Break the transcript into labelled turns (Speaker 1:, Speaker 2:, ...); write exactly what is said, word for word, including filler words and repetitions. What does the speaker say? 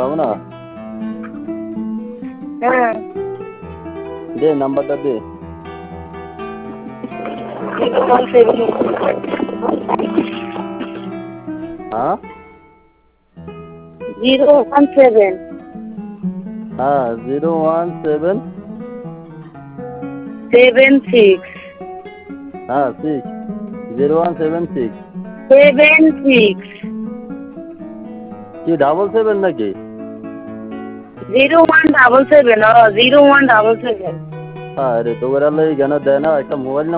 Speaker 1: মামুনা
Speaker 2: হ্যাঁ
Speaker 1: দে নাম্বারটা দে। হ্যাঁ
Speaker 2: জিরো ওয়ান সেভেন
Speaker 1: হ্যাঁ zero one seven
Speaker 2: seven six
Speaker 1: হ্যাঁ six zero one seven six
Speaker 2: seven six
Speaker 1: কি ডাবল সেভেন নাকি?
Speaker 2: জিরো ওয়ান ডাবল সেভেন ও জিরো ওয়ান ডাবল সেভেন।
Speaker 1: হ্যাঁ রে তোর জ্ঞান দেয় না একটা মোবাইল